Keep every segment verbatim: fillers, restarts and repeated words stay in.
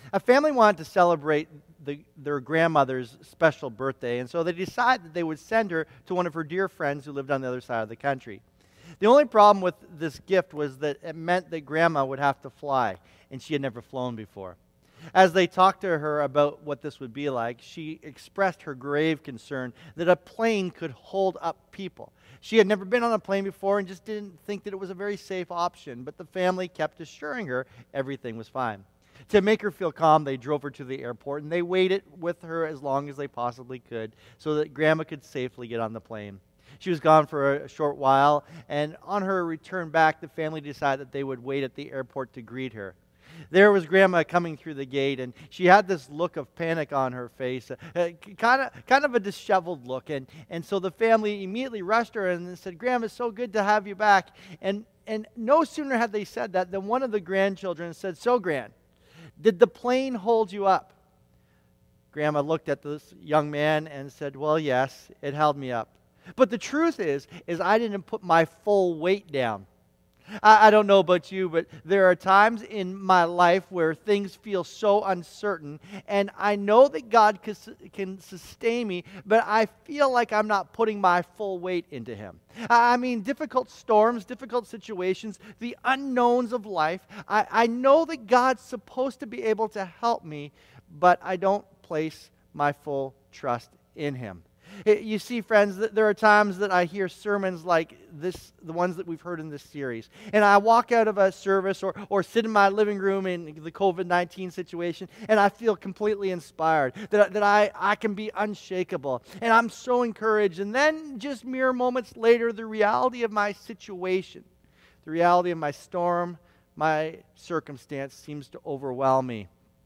A family wanted to celebrate the, their grandmother's special birthday, and so they decided that they would send her to one of her dear friends who lived on the other side of the country. The only problem with this gift was that it meant that Grandma would have to fly, and she had never flown before. As they talked to her about what this would be like, she expressed her grave concern that a plane could hold up people. She had never been on a plane before and just didn't think that it was a very safe option, but the family kept assuring her everything was fine. To make her feel calm, they drove her to the airport, and they waited with her as long as they possibly could so that Grandma could safely get on the plane. She was gone for a short while, and on her return back, the family decided that they would wait at the airport to greet her. There was Grandma coming through the gate, and she had this look of panic on her face, uh, kind of kind of a disheveled look. And, and so the family immediately rushed her and said, "Grandma, it's so good to have you back." And, and no sooner had they said that than one of the grandchildren said, "So, Gran, did the plane hold you up?" Grandma looked at this young man and said, "Well, yes, it held me up. But the truth is, is I didn't put my full weight down." I, I don't know about you, but there are times in my life where things feel so uncertain, and I know that God can, can sustain me, but I feel like I'm not putting my full weight into Him. I, I mean, difficult storms, difficult situations, the unknowns of life. I, I know that God's supposed to be able to help me, but I don't place my full trust in Him. You see, friends, there are times that I hear sermons like this, the ones that we've heard in this series, and I walk out of a service or, or sit in my living room in the covid nineteen situation, and I feel completely inspired, that, that I, I can be unshakable, and I'm so encouraged. And then just mere moments later, the reality of my situation, the reality of my storm, my circumstance seems to overwhelm me.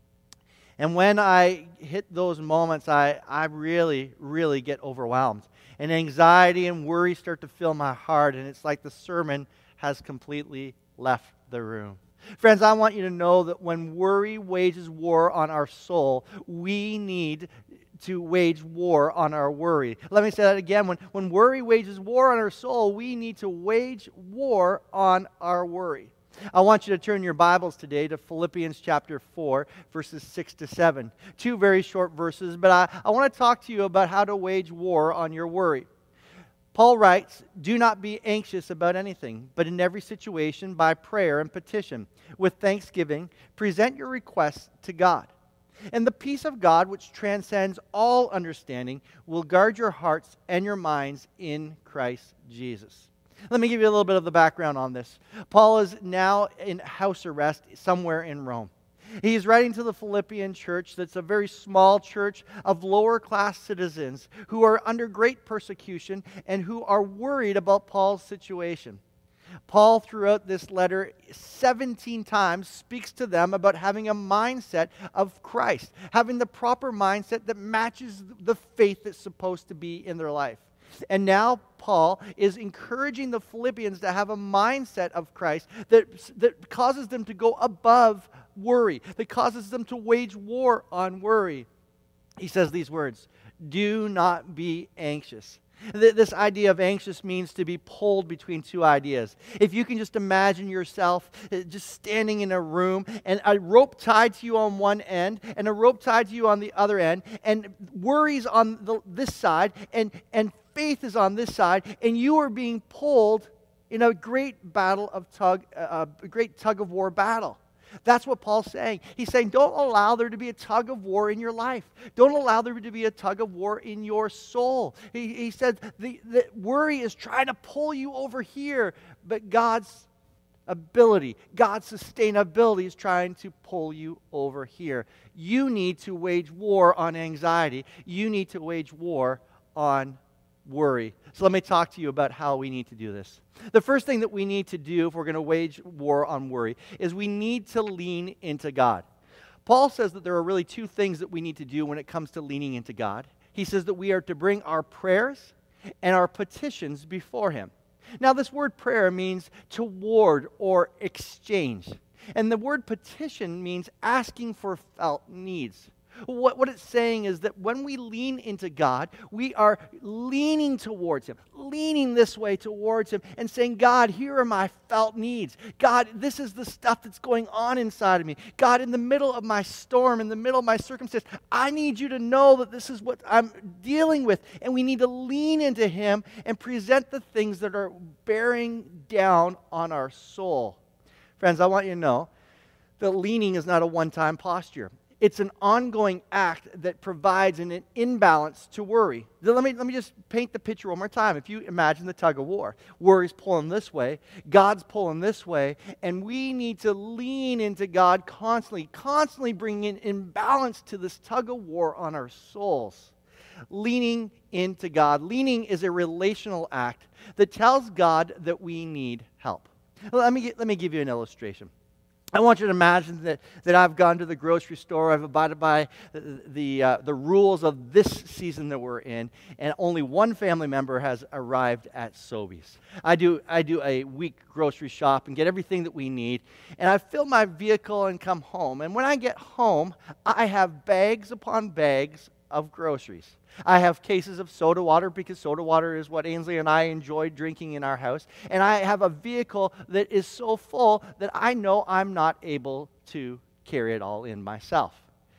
And when I hit those moments, I, I really, really get overwhelmed. And anxiety and worry start to fill my heart, and it's like the sermon has completely left the room. Friends, I want you to know that when worry wages war on our soul, we need to wage war on our worry. Let me say that again. When, when worry wages war on our soul, we need to wage war on our worry. I want you to turn your Bibles today to Philippians chapter four, verses six to seven. Two very short verses, but I, I want to talk to you about how to wage war on your worry. Paul writes, "Do not be anxious about anything, but in every situation, by prayer and petition, with thanksgiving, present your requests to God. And the peace of God, which transcends all understanding, will guard your hearts and your minds in Christ Jesus." Let me give you a little bit of the background on this. Paul is now in house arrest somewhere in Rome. He's writing to the Philippian church that's a very small church of lower class citizens who are under great persecution and who are worried about Paul's situation. Paul, throughout this letter, seventeen times speaks to them about having a mindset of Christ, having the proper mindset that matches the faith that's supposed to be in their life. And now Paul is encouraging the Philippians to have a mindset of Christ that, that causes them to go above worry, that causes them to wage war on worry. He says these words, "Do not be anxious." This idea of anxious means to be pulled between two ideas. If you can just imagine yourself just standing in a room and a rope tied to you on one end and a rope tied to you on the other end, and worries on the, this side and, and faith is on this side, and you are being pulled in a great battle of tug, uh, a great tug of war battle. That's what Paul's saying. He's saying, don't allow there to be a tug of war in your life. Don't allow there to be a tug of war in your soul. He, he said the, the worry is trying to pull you over here, but God's ability, God's sustainability is trying to pull you over here. You need to wage war on anxiety. You need to wage war on worry. So let me talk to you about how we need to do this. The first thing that we need to do if we're going to wage war on worry is we need to lean into God. Paul says that there are really two things that we need to do when it comes to leaning into God. He says that we are to bring our prayers and our petitions before Him. Now, this word prayer means to ward or exchange. And the word petition means asking for felt needs. What, what it's saying is that when we lean into God, we are leaning towards Him, leaning this way towards Him, and saying, God, here are my felt needs. God, this is the stuff that's going on inside of me. God, in the middle of my storm, in the middle of my circumstance, I need you to know that this is what I'm dealing with. And we need to lean into Him and present the things that are bearing down on our soul. Friends, I want you to know that leaning is not a one-time posture. It's an ongoing act that provides an imbalance to worry. Let me, let me just paint the picture one more time. If you imagine the tug of war, worry's pulling this way, God's pulling this way, and we need to lean into God constantly, constantly bringing imbalance to this tug of war on our souls. Leaning into God. Leaning is a relational act that tells God that we need help. Let me, let me give you an illustration. I want you to imagine that, that I've gone to the grocery store, I've abided by the, the, uh, the rules of this season that we're in, and only one family member has arrived at Sobeys. I do, I do a week grocery shop and get everything that we need, and I fill my vehicle and come home. And when I get home, I have bags upon bags of groceries. I have cases of soda water because soda water is what Ainsley and I enjoy drinking in our house. And I have a vehicle that is so full that I know I'm not able to carry it all in myself.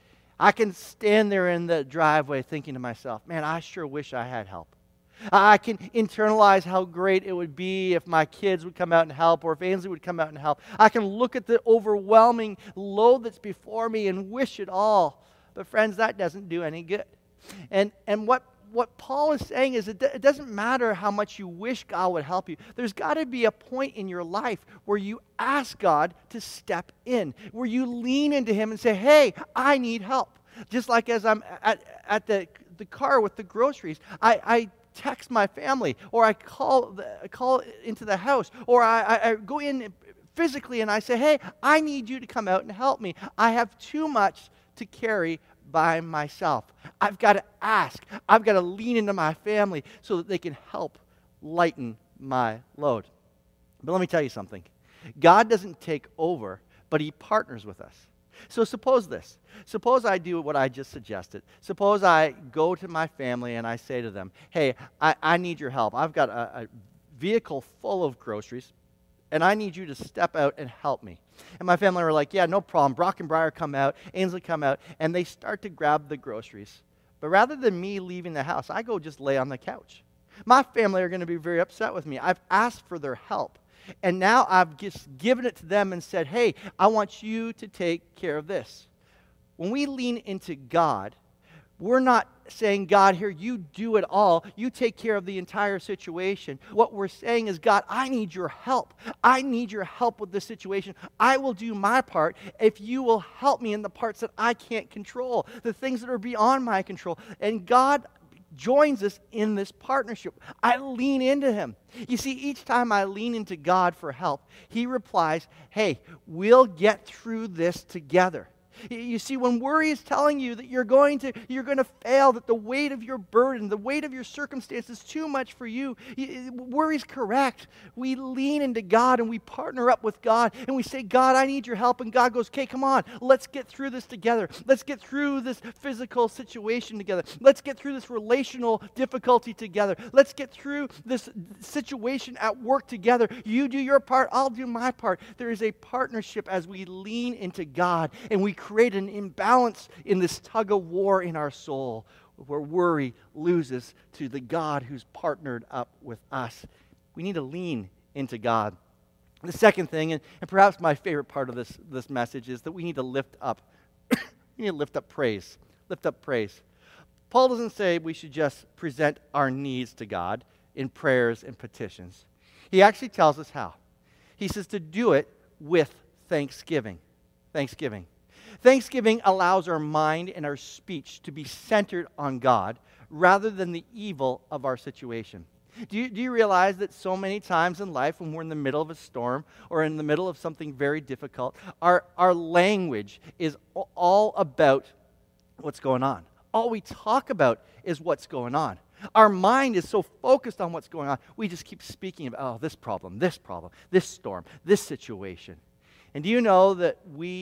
I can stand there in the driveway thinking to myself, man, I sure wish I had help. I can internalize how great it would be if my kids would come out and help, or if Ainsley would come out and help. I can look at the overwhelming load that's before me and wish it all. But friends, that doesn't do any good. And and what, what Paul is saying is it, it doesn't matter how much you wish God would help you. There's got to be a point in your life where you ask God to step in, where you lean into Him and say, hey, I need help. Just like as I'm at, at the, the car with the groceries, I, I text my family, or I call, the, call into the house, or I, I, I go in physically and I say, hey, I need you to come out and help me. I have too much to carry by myself. I've got to ask. I've got to lean into my family so that they can help lighten my load. But let me tell you something. God doesn't take over, but He partners with us. So suppose this. Suppose I do what I just suggested. Suppose I go to my family and I say to them, hey, I, I need your help. I've got a, a vehicle full of groceries, and I need you to step out and help me. And my family were like, yeah, no problem. Brock and Briar come out, Ainsley come out, and they start to grab the groceries. But rather than me leaving the house, I go just lay on the couch. My family are going to be very upset with me. I've asked for their help. And now I've just given it to them and said, hey, I want you to take care of this. When we lean into God, we're not saying, God, here, you do it all. You take care of the entire situation. What we're saying is, God, I need your help. I need your help with this situation. I will do my part if you will help me in the parts that I can't control, the things that are beyond my control. And God joins us in this partnership. I lean into Him. You see, each time I lean into God for help, He replies, hey, we'll get through this together. You see, when worry is telling you that you're going to you're going to fail, that the weight of your burden, the weight of your circumstance is too much for you, worry's correct. We lean into God and we partner up with God and we say, God, I need your help. And God goes, okay, come on, let's get through this together. Let's get through this physical situation together. Let's get through this relational difficulty together. Let's get through this situation at work together. You do your part, I'll do my part. There is a partnership as we lean into God and we create an imbalance in this tug of war in our soul where worry loses to the God who's partnered up with us. We need to lean into God. The second thing, and, and perhaps my favorite part of this, this message, is that we need to lift up. we need to lift up praise. Lift up praise. Paul doesn't say we should just present our needs to God in prayers and petitions. He actually tells us how. He says to do it with thanksgiving. Thanksgiving. Thanksgiving allows our mind and our speech to be centered on God rather than the evil of our situation. Do you, do you realize that so many times in life when we're in the middle of a storm or in the middle of something very difficult, our, our language is all about what's going on. All we talk about is what's going on. Our mind is so focused on what's going on, we just keep speaking about, oh, this problem, this problem, this storm, this situation. And do you know that we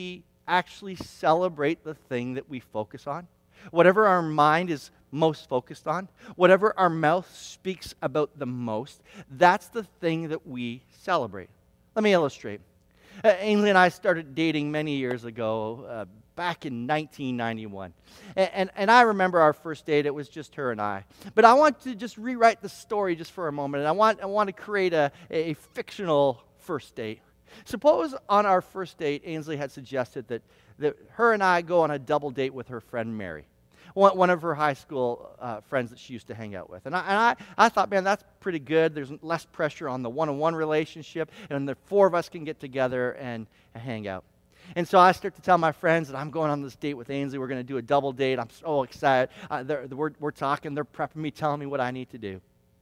actually celebrate the thing that we focus on. Whatever our mind is most focused on, whatever our mouth speaks about the most, that's the thing that we celebrate. Let me illustrate. Uh, Ainsley and I started dating many years ago, uh, back in nineteen ninety-one. And, and, and I remember our first date, it was just her and I. But I want to just rewrite the story just for a moment, and I want, I want to create a, a fictional first date. Suppose on our first date, Ainsley had suggested that, that her and I go on a double date with her friend Mary, one, one of her high school uh, friends that she used to hang out with. And, I, and I, I thought, man, that's pretty good. There's less pressure on the one-on-one relationship, and the four of us can get together and, and hang out. And so I start to tell my friends that I'm going on this date with Ainsley. We're going to do a double date. I'm so excited. Uh, they're, we're, we're talking. They're prepping me, telling me what I need to do.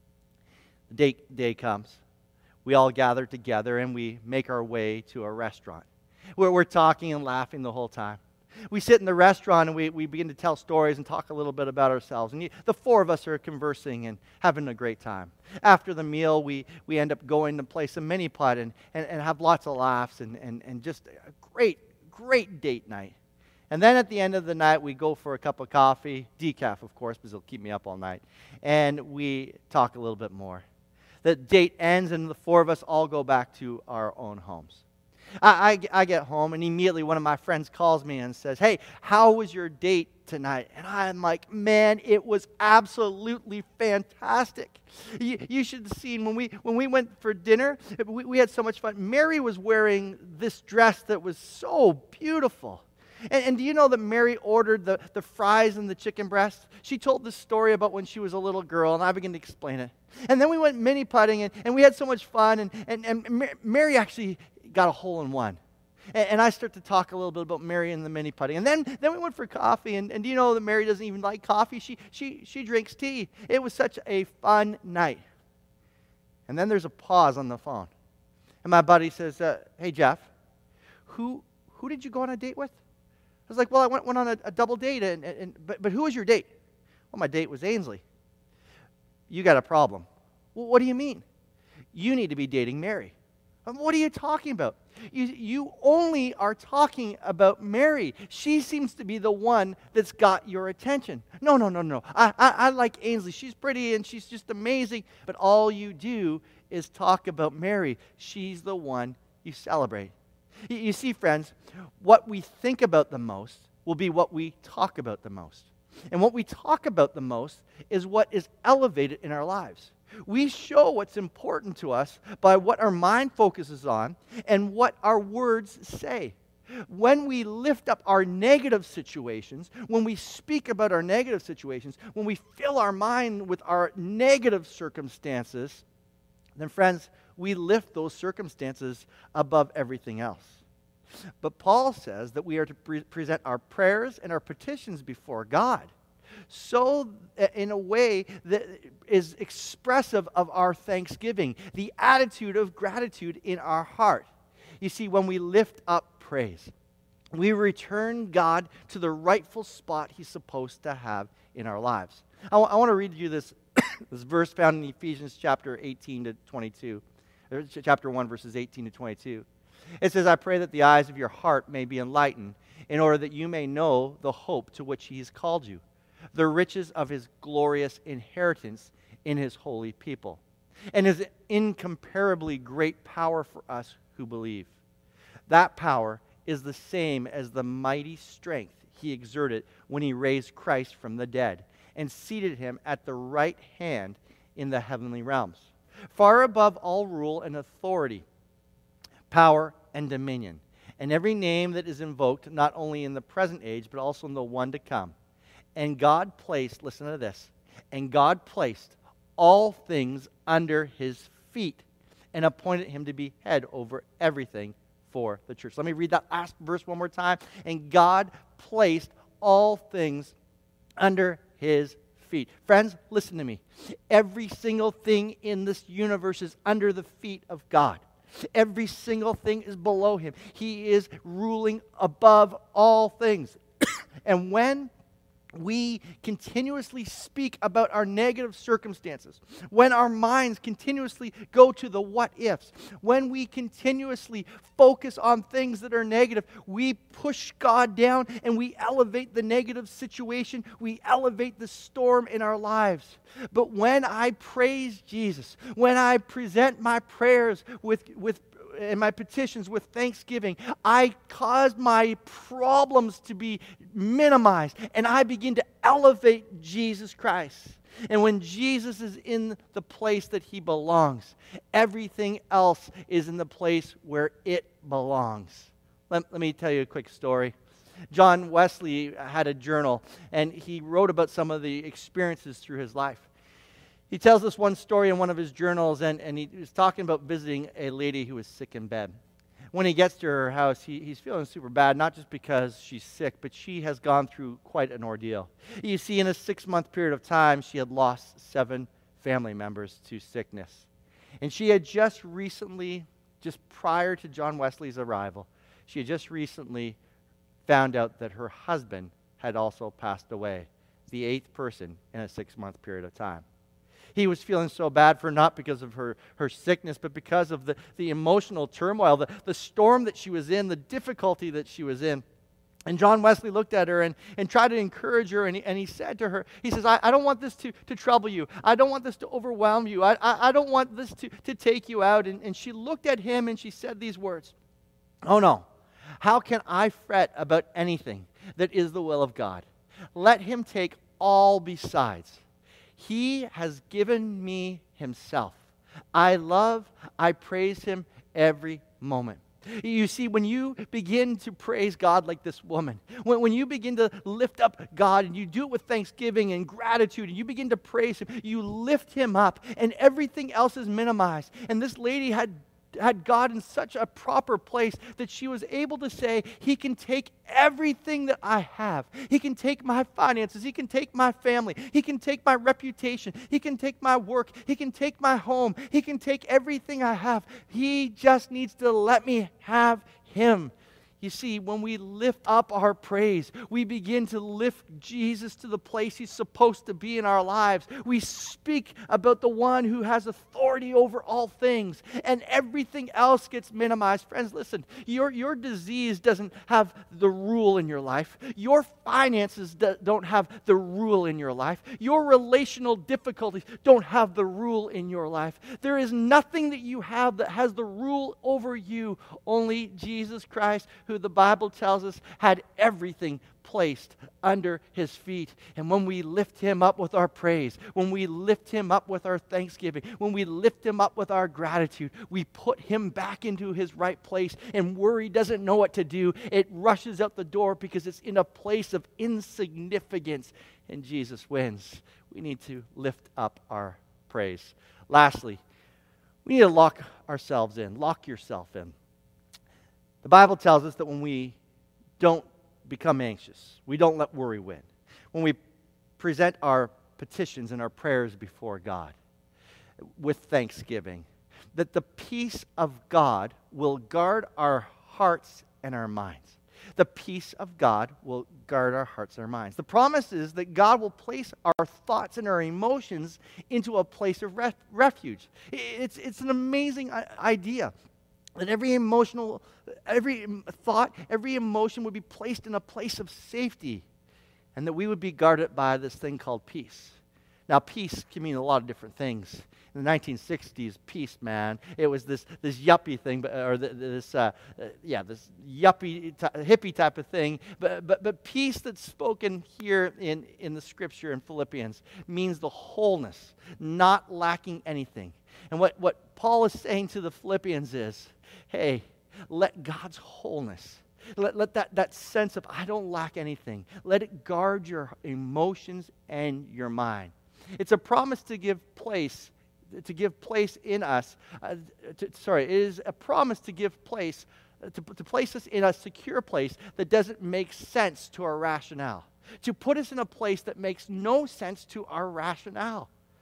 The date day comes. We all gather together, and we make our way to a restaurant where we're talking and laughing the whole time. We sit in the restaurant, and we, we begin to tell stories and talk a little bit about ourselves. And you, the four of us are conversing and having a great time. After the meal, we, we end up going to play some mini-putt and, and, and have lots of laughs and, and, and just a great, great date night. And then at the end of the night, we go for a cup of coffee, decaf, of course, because it'll keep me up all night. And we talk a little bit more. The date ends, and the four of us all go back to our own homes. I, I, I get home, and immediately one of my friends calls me and says, hey, how was your date tonight? And I'm like, man, it was absolutely fantastic. You, you should have seen when we when we went for dinner, we, we had so much fun. Mary was wearing this dress that was so beautiful. And, and do you know that Mary ordered the, the fries and the chicken breast? She told this story about when she was a little girl, and I began to explain it. And then we went mini-putting, and, and we had so much fun, and, and, and Mary actually got a hole in one. And, and I start to talk a little bit about Mary and the mini-putting. And then, then we went for coffee, and, and do you know that Mary doesn't even like coffee? She, she, she drinks tea. It was such a fun night. And then there's a pause on the phone. And my buddy says, uh, hey, Jeff, who, who did you go on a date with? I was like, well, I went, went on a, a double date, and, and but, but who was your date? Well, my date was Ainsley. You got a problem. Well, what do you mean? You need to be dating Mary. Um, what are you talking about? You, you only are talking about Mary. She seems to be the one that's got your attention. No, no, no, no. I, I, I like Ainsley. She's pretty and she's just amazing. But all you do is talk about Mary. She's the one you celebrate. You, you see, friends, what we think about the most will be what we talk about the most. And what we talk about the most is what is elevated in our lives. We show what's important to us by what our mind focuses on and what our words say. When we lift up our negative situations, when we speak about our negative situations, when we fill our mind with our negative circumstances, then friends, we lift those circumstances above everything else. But Paul says that we are to pre- present our prayers and our petitions before God, so in a way that is expressive of our thanksgiving, the attitude of gratitude in our heart. You see, when we lift up praise, we return God to the rightful spot He's supposed to have in our lives. I, w- I want to read you this, this verse found in Ephesians chapter eighteen to twenty-two, or chapter one, verses eighteen to twenty-two. It says, I pray that the eyes of your heart may be enlightened, in order that you may know the hope to which He has called you, the riches of His glorious inheritance in His holy people, and His incomparably great power for us who believe. That power is the same as the mighty strength He exerted when He raised Christ from the dead and seated Him at the right hand in the heavenly realms, far above all rule and authority, power and dominion, and every name that is invoked, not only in the present age, but also in the one to come. And God placed, listen to this, and God placed all things under His feet and appointed Him to be head over everything for the church. Let me read that last verse one more time. And God placed all things under His feet. Friends, listen to me. Every single thing in this universe is under the feet of God. Every single thing is below Him. He is ruling above all things. And when we continuously speak about our negative circumstances, when our minds continuously go to the what ifs, when we continuously focus on things that are negative, we push God down and we elevate the negative situation, we elevate the storm in our lives. But when I praise Jesus, when I present my prayers with, with and my petitions with thanksgiving, I cause my problems to be minimized, and I begin to elevate Jesus Christ. And when Jesus is in the place that he belongs, everything else is in the place where it belongs. Let, let me tell you a quick story. John Wesley had a journal, and he wrote about some of the experiences through his life. He tells us one story in one of his journals, and, and he was talking about visiting a lady who was sick in bed. When he gets to her house, he, he's feeling super bad, not just because she's sick, but she has gone through quite an ordeal. You see, in a six-month period of time, she had lost seven family members to sickness. And she had just recently, just prior to John Wesley's arrival, she had just recently found out that her husband had also passed away, the eighth person in a six-month period of time. He was feeling so bad for her, not because of her, her sickness, but because of the, the emotional turmoil, the, the storm that she was in, the difficulty that she was in. And John Wesley looked at her and, and tried to encourage her, and he, and he said to her, he says, I, I don't want this to, to trouble you. I don't want this to overwhelm you. I, I, I don't want this to, to take you out. And, and she looked at him and she said these words, oh no, how can I fret about anything that is the will of God? Let him take all besides. He has given me himself. I love, I praise him every moment. You see, when you begin to praise God like this woman, when, when you begin to lift up God and you do it with thanksgiving and gratitude and you begin to praise him, you lift him up and everything else is minimized. And this lady had had God in such a proper place that she was able to say, he can take everything that I have. He can take my finances. He can take my family. He can take my reputation. He can take my work. He can take my home. He can take everything I have. He just needs to let me have him. You see, when we lift up our praise, we begin to lift Jesus to the place he's supposed to be in our lives. We speak about the one who has authority over all things, and everything else gets minimized. Friends, listen, your, your disease doesn't have the rule in your life. Your finances do, don't have the rule in your life. Your relational difficulties don't have the rule in your life. There is nothing that you have that has the rule over you. Only Jesus Christ, who the Bible tells us had everything placed under his feet. And when we lift him up with our praise, when we lift him up with our thanksgiving, when we lift him up with our gratitude, we put him back into his right place, and worry doesn't know what to do. It rushes out the door because it's in a place of insignificance, and Jesus wins. We need to lift up our praise. Lastly, we need to lock ourselves in. Lock yourself in. The Bible tells us that when we don't become anxious, we don't let worry win, when we present our petitions and our prayers before God with thanksgiving, that the peace of God will guard our hearts and our minds. The peace of God will guard our hearts and our minds. The promise is that God will place our thoughts and our emotions into a place of ref- refuge. It's, it's an amazing idea. That every emotional, every thought, every emotion would be placed in a place of safety, and that we would be guarded by this thing called peace. Now, peace can mean a lot of different things. In the nineteen sixties, peace, man, it was this this yuppie thing, or this uh, yeah, this yuppie hippie type of thing. But but but peace that's spoken here in in the Scripture in Philippians means the wholeness, not lacking anything. And what what Paul is saying to the Philippians is, hey, let God's wholeness, let, let that, that sense of I don't lack anything, let it guard your emotions and your mind. It's a promise to give place, to give place in us, uh, to, sorry, it is a promise to give place, uh, to, to place us in a secure place that doesn't make sense to our rationale, to put us in a place that makes no sense to our rationale.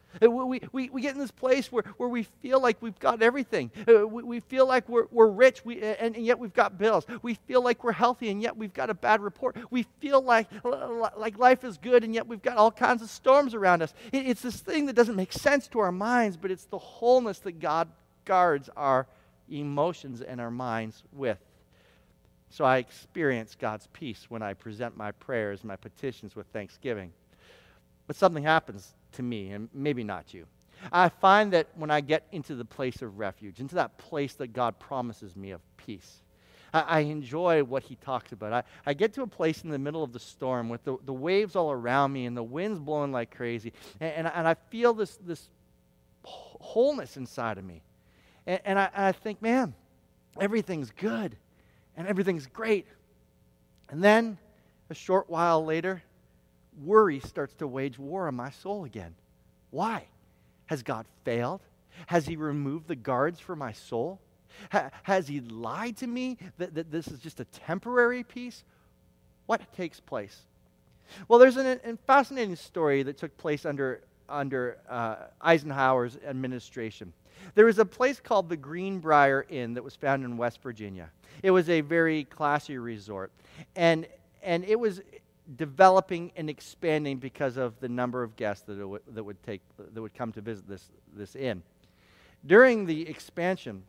Uh, We, we, we get in this place where, where we feel like we've got everything. Uh, we, we feel like we're, we're rich we, and, and yet we've got bills. We feel like we're healthy and yet we've got a bad report. We feel like, like life is good and yet we've got all kinds of storms around us. It, it's this thing that doesn't make sense to our minds, but it's the wholeness that God guards our emotions and our minds with. So I experience God's peace when I present my prayers, my petitions with thanksgiving. But something happens to me, and maybe not you. I find that when I get into the place of refuge, into that place that God promises me of peace, I, I enjoy what he talks about. I, I get to a place in the middle of the storm with the, the waves all around me and the wind's blowing like crazy, and, and, and I feel this, this wholeness inside of me. And, and, I, and I think, man, everything's good, and everything's great. And then, a short while later, worry starts to wage war on my soul again. Why? Has God failed? Has he removed the guards for my soul? Ha- has he lied to me that, that this is just a temporary peace? What takes place? Well, there's an, a fascinating story that took place under, under uh, Eisenhower's administration. There was a place called the Greenbrier Inn that was found in West Virginia. It was a very classy resort, and, and it was developing and expanding because of the number of guests that, it w- that would take that would come to visit this, this inn. During the expansion,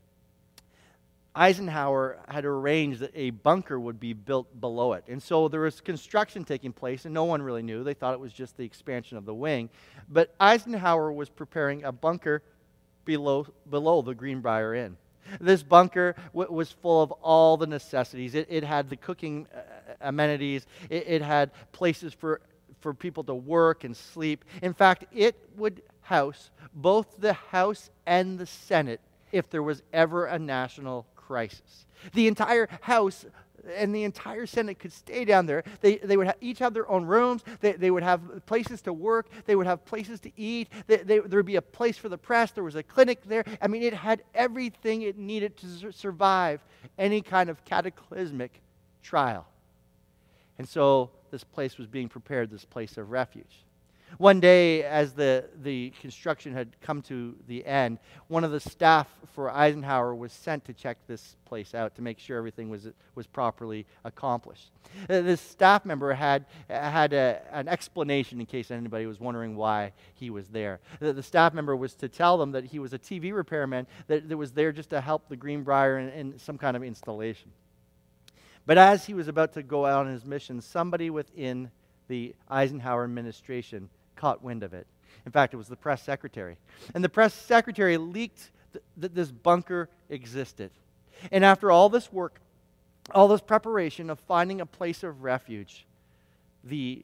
Eisenhower had arranged that a bunker would be built below it. And so there was construction taking place, and no one really knew. They thought it was just the expansion of the wing. But Eisenhower was preparing a bunker below, below the Greenbrier Inn. This bunker w- was full of all the necessities. It, it had the cooking uh, amenities. It, it had places for, for people to work and sleep. In fact, it would house both the House and the Senate if there was ever a national crisis. The entire House and the entire Senate could stay down there. They, they would ha- each have their own rooms. They, they would have places to work. They would have places to eat. They, they, there would be a place for the press. There was a clinic there. I mean, it had everything it needed to sur- survive any kind of cataclysmic trial. And so this place was being prepared, this place of refuge. One day, as the, the construction had come to the end, one of the staff for Eisenhower was sent to check this place out to make sure everything was, was properly accomplished. Uh, this staff member had, had a, an explanation in case anybody was wondering why he was there. The, the staff member was to tell them that he was a T V repairman that, that was there just to help the Greenbrier in, in some kind of installation. But as he was about to go out on his mission, somebody within the Eisenhower administration caught wind of it. In fact, it was the press secretary. And the press secretary leaked th- that this bunker existed. And after all this work, all this preparation of finding a place of refuge, the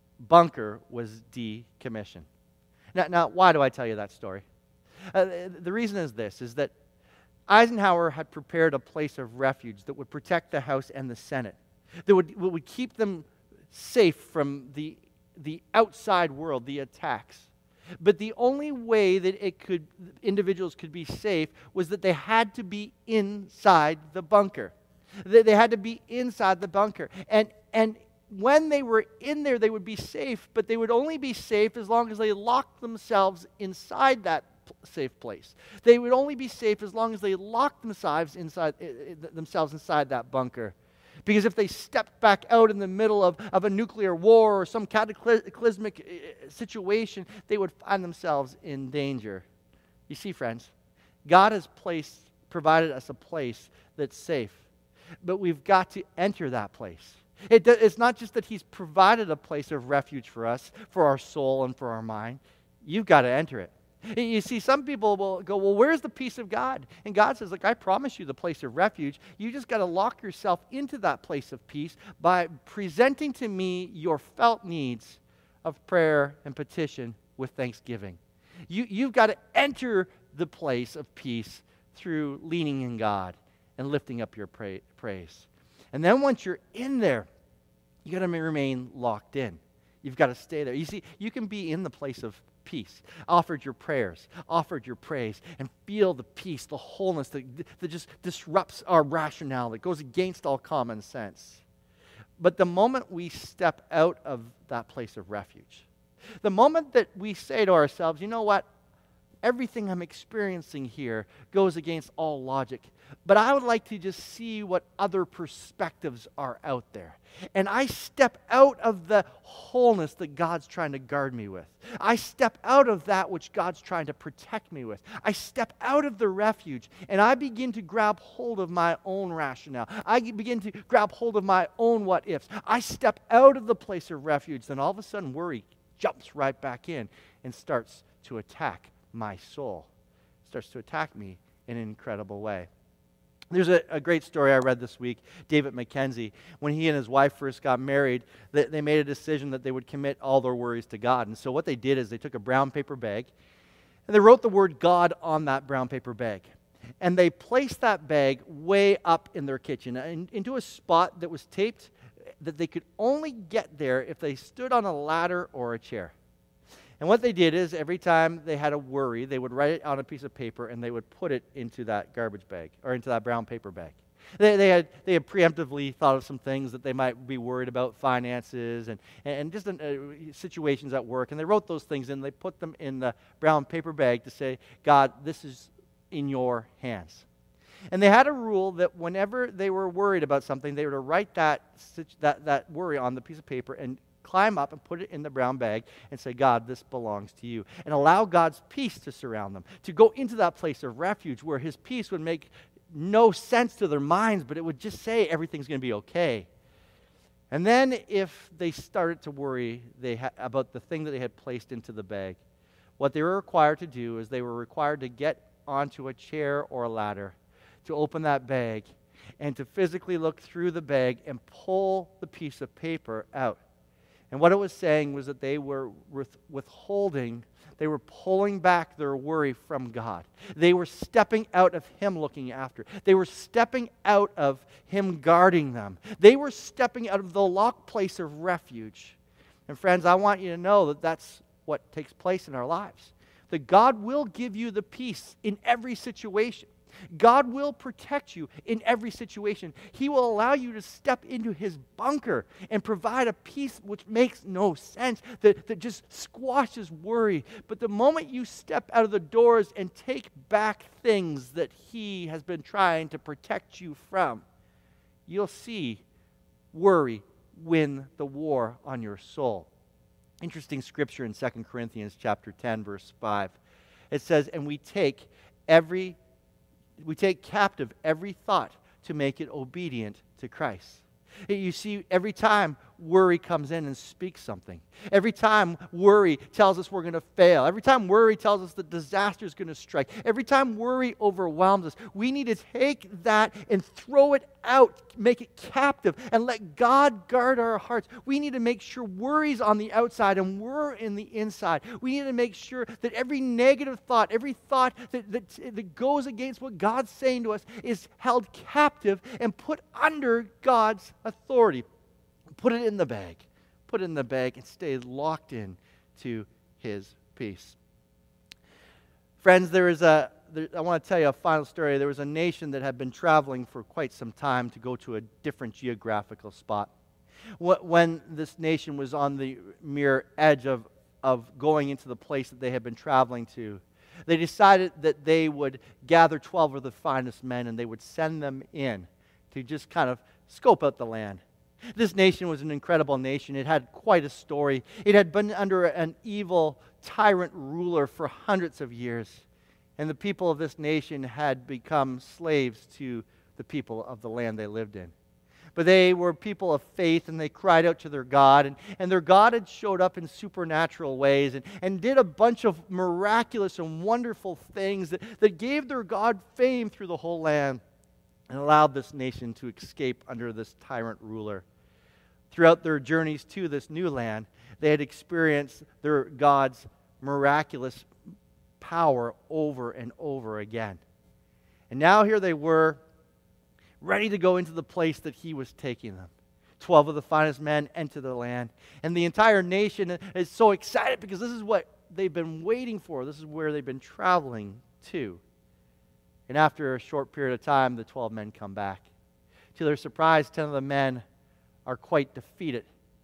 bunker was decommissioned. Now, now why do I tell you that story? Uh, the reason is this, is that Eisenhower had prepared a place of refuge that would protect the House and the Senate, that would, would keep them safe from the the outside world, the attacks. But the only way that it could individuals could be safe was that they had to be inside the bunker. They, they had to be inside the bunker. And and when they were in there, they would be safe, but they would only be safe as long as they locked themselves inside that p- safe place. They would only be safe as long as they locked themselves inside uh, themselves inside that bunker. Because if they stepped back out in the middle of, of a nuclear war or some cataclysmic situation, they would find themselves in danger. You see, friends, God has placed, provided us a place that's safe. But we've got to enter that place. It, it's not just that he's provided a place of refuge for us, for our soul and for our mind. You've got to enter it. You see, some people will go, well, where's the peace of God? And God says, look, I promise you the place of refuge. You just got to lock yourself into that place of peace by presenting to me your felt needs of prayer and petition with thanksgiving. You, you've got to enter the place of peace through leaning in God and lifting up your pra- praise. And then once you're in there, you got to remain locked in. You've got to stay there. You see, you can be in the place of peace, offered your prayers, offered your praise, and feel the peace, the wholeness that, that just disrupts our rationale, that goes against all common sense. But the moment we step out of that place of refuge, The moment that we say to ourselves, you know what, everything I'm experiencing here goes against all logic, but I would like to just see what other perspectives are out there. And I step out of the wholeness that God's trying to guard me with. I step out of that which God's trying to protect me with. I step out of the refuge, and I begin to grab hold of my own rationale. I begin to grab hold of my own what ifs. I step out of the place of refuge, then all of a sudden worry jumps right back in and starts to attack my soul. It starts to attack me in an incredible way. There's a, a great story I read this week. David Mackenzie, when he and his wife first got married, they, they made a decision that they would commit all their worries to God. And so what they did is they took a brown paper bag, and they wrote the word God on that brown paper bag. And they placed that bag way up in their kitchen, in, into a spot that was taped that they could only get there if they stood on a ladder or a chair. And what they did is every time they had a worry, they would write it on a piece of paper and they would put it into that garbage bag or into that brown paper bag. They, they had they had preemptively thought of some things that they might be worried about, finances and, and just uh, situations at work. And they wrote those things in. They put them in the brown paper bag to say, God, this is in your hands. And they had a rule that whenever they were worried about something, they were to write that, that, that worry on the piece of paper and climb up and put it in the brown bag and say, God, this belongs to you. And allow God's peace to surround them, to go into that place of refuge where his peace would make no sense to their minds, but it would just say everything's going to be okay. And then if they started to worry they ha- about the thing that they had placed into the bag, what they were required to do is they were required to get onto a chair or a ladder, to open that bag, and to physically look through the bag and pull the piece of paper out. And what it was saying was that they were with, withholding, they were pulling back their worry from God. They were stepping out of him looking after. They were stepping out of him guarding them. They were stepping out of the locked place of refuge. And friends, I want you to know that that's what takes place in our lives. That God will give you the peace in every situation. God will protect you in every situation. He will allow you to step into his bunker and provide a peace which makes no sense, that, that just squashes worry. But the moment you step out of the doors and take back things that he has been trying to protect you from, you'll see worry win the war on your soul. Interesting scripture in Second Corinthians chapter ten, verse five. It says, and we take every We take captive every thought to make it obedient to Christ. You see, every time worry comes in and speaks something, every time worry tells us we're going to fail, every time worry tells us that disaster is going to strike, every time worry overwhelms us, we need to take that and throw it out, make it captive, and let God guard our hearts. We need to make sure worry's on the outside and we're in the inside. We need to make sure that every negative thought, every thought that, that, that goes against what God's saying to us is held captive and put under God's authority. Put it in the bag. Put it in the bag and stay locked in to his peace. Friends, there is a, there, I want to tell you a final story. There was a nation that had been traveling for quite some time to go to a different geographical spot. When this nation was on the mere edge of, of going into the place that they had been traveling to, they decided that they would gather twelve of the finest men and they would send them in to just kind of scope out the land. This nation was an incredible nation. It had quite a story. It had been under an evil tyrant ruler for hundreds of years. And the people of this nation had become slaves to the people of the land they lived in. But they were people of faith, and they cried out to their God. And, and their God had showed up in supernatural ways and, and did a bunch of miraculous and wonderful things that, that gave their God fame through the whole land, and allowed this nation to escape under this tyrant ruler. Throughout their journeys to this new land, they had experienced their God's miraculous power over and over again. And now here they were, ready to go into the place that he was taking them. Twelve of the finest men enter the land, and the entire nation is so excited because this is what they've been waiting for. This is where they've been traveling to. And after a short period of time, the twelve men come back. To their surprise, ten of the men are quite defeated.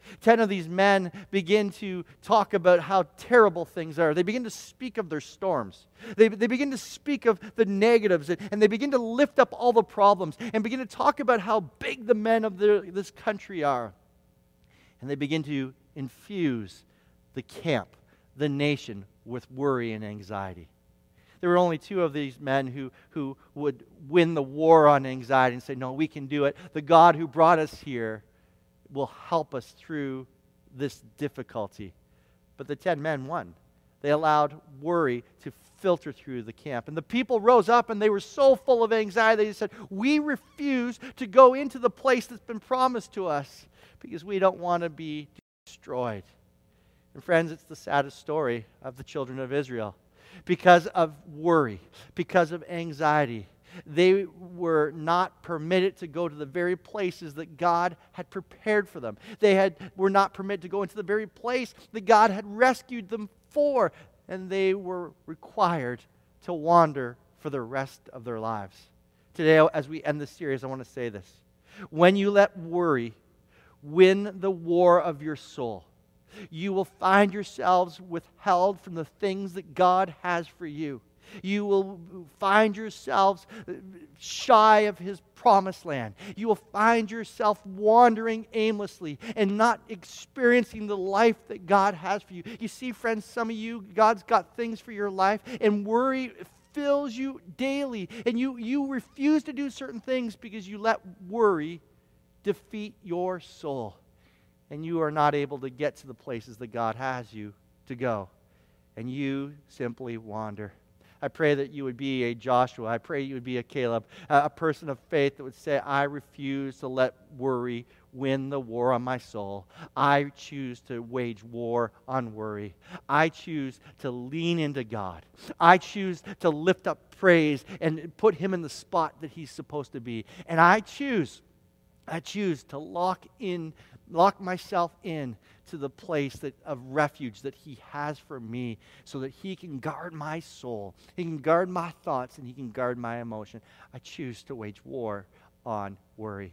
Ten of these men begin to talk about how terrible things are. They begin to speak of their storms. They, they begin to speak of the negatives, and, and they begin to lift up all the problems and begin to talk about how big the men of the, this country are. And they begin to infuse the camp, the nation, with worry and anxiety. There were only two of these men who, who would win the war on anxiety and say, no, we can do it. The God who brought us here will help us through this difficulty. But the ten men won. They allowed worry to filter through the camp. And the people rose up and they were so full of anxiety, they said, we refuse to go into the place that's been promised to us because we don't want to be destroyed. And friends, it's the saddest story of the children of Israel. Because of worry, because of anxiety, they were not permitted to go to the very places that God had prepared for them. They had, were not permitted to go into the very place that God had rescued them for. And they were required to wander for the rest of their lives. Today, as we end this series, I want to say this. When you let worry win the war of your soul, you will find yourselves withheld from the things that God has for you. You will find yourselves shy of His promised land. You will find yourself wandering aimlessly and not experiencing the life that God has for you. You see, friends, some of you, God's got things for your life, and worry fills you daily. And you, you refuse to do certain things because you let worry defeat your soul. And you are not able to get to the places that God has you to go. And you simply wander. I pray that you would be a Joshua. I pray you would be a Caleb, a person of faith that would say, I refuse to let worry win the war on my soul. I choose to wage war on worry. I choose to lean into God. I choose to lift up praise and put Him in the spot that He's supposed to be. And I choose, I choose to lock in Lock myself in to the place that, of refuge that He has for me so that He can guard my soul. He can guard my thoughts and He can guard my emotion. I choose to wage war on worry.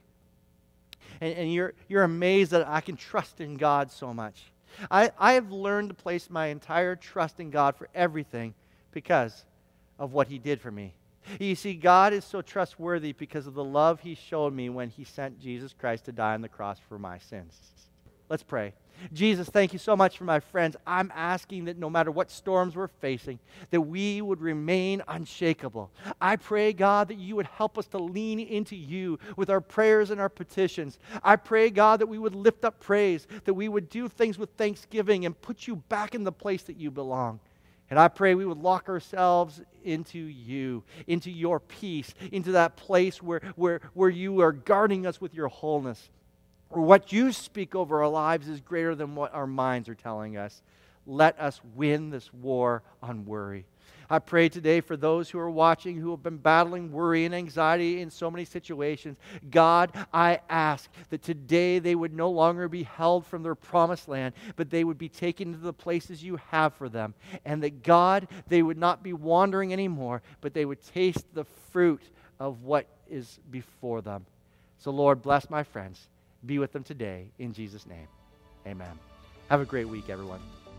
And, and you're, you're amazed that I can trust in God so much. I, I have learned to place my entire trust in God for everything because of what He did for me. You see, God is so trustworthy because of the love He showed me when He sent Jesus Christ to die on the cross for my sins. Let's pray. Jesus, thank you so much for my friends. I'm asking that no matter what storms we're facing, that we would remain unshakable. I pray, God, that you would help us to lean into you with our prayers and our petitions. I pray, God, that we would lift up praise, that we would do things with thanksgiving and put you back in the place that you belong. And I pray we would lock ourselves into you, into your peace, into that place where, where, where you are guarding us with your wholeness. Or what you speak over our lives is greater than what our minds are telling us. Let us win this war on worry. I pray today for those who are watching who have been battling worry and anxiety in so many situations. God, I ask that today they would no longer be held from their promised land, but they would be taken to the places you have for them. And that, God, they would not be wandering anymore, but they would taste the fruit of what is before them. So, Lord, bless my friends. Be with them today. In Jesus' name, amen. Have a great week, everyone.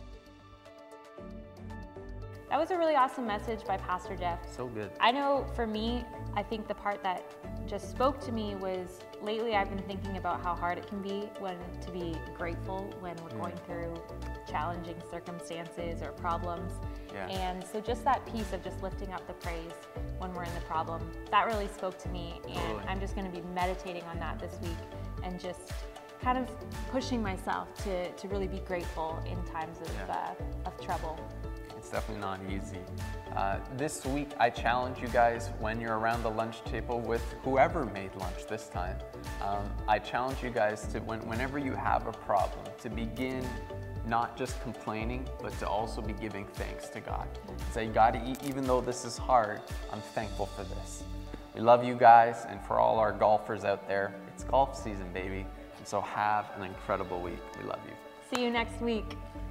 That was a really awesome message by Pastor Jeff. So good. I know for me, I think the part that just spoke to me was lately I've been thinking about how hard it can be when to be grateful when we're mm. going through challenging circumstances or problems. Yeah. And so just that piece of just lifting up the praise when we're in the problem, that really spoke to me. And Totally. I'm just going to be meditating on that this week and just kind of pushing myself to, to really be grateful in times of, Yeah. uh, of trouble. It's definitely not easy. Uh, this week, I challenge you guys when you're around the lunch table with whoever made lunch this time. Um, I challenge you guys to, when, whenever you have a problem, to begin not just complaining, but to also be giving thanks to God. Say, God, e- even though this is hard, I'm thankful for this. We love you guys, and for all our golfers out there, it's golf season, baby. And so have an incredible week. We love you. See you next week.